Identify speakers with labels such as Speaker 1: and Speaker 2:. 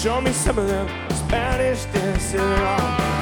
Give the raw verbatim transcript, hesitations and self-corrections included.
Speaker 1: show me some of them Spanish dancing around.